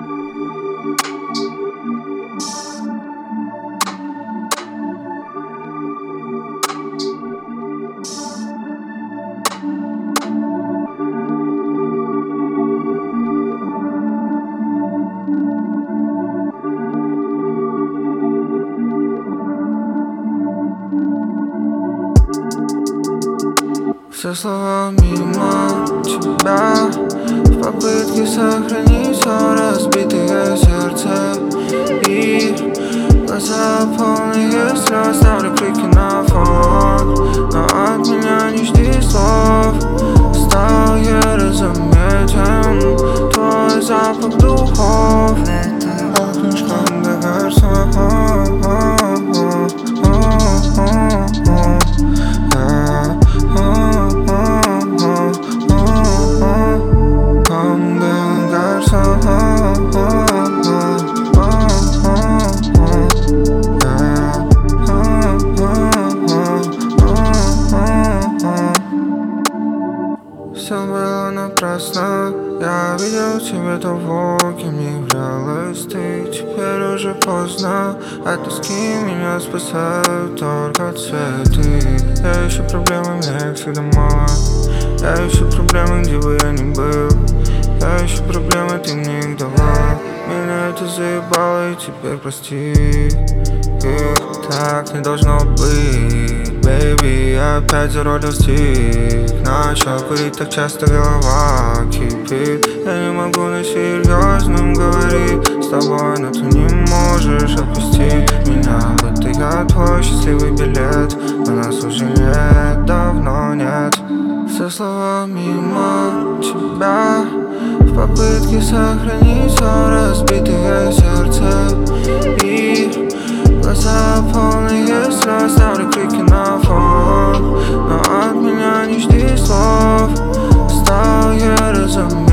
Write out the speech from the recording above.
Все слова мимо тебя в попытке сохранить все разбитое сердце. И глаза полные слез, ставлю клики на фон, но от меня не жди слов. Стал еле заметен твой запах духов. Окнышком до гарсон. Все было напрасно. Я видел тебя того, кем не являлась ты. Теперь уже поздно. От тоски меня спасают только цветы. Я ищу проблемы, мне их всегда мало. Я ищу проблемы, где бы я ни был. Я ищу проблемы, ты мне их давала. Меня это заебало, и теперь прости. Так не должно быть, baby. Я опять зародил стих. Начал курить так часто, голова кипит. Я не могу на серьезном говорить с тобой, но ты не можешь отпустить меня. Будто я твой счастливый билет, но нас уже нет, давно нет. Все слова мимо тебя в попытке сохранить все разбитое сердце. И глаза полные слез, ставлю клики на фон, но от меня не жди слов. Стал еле заметен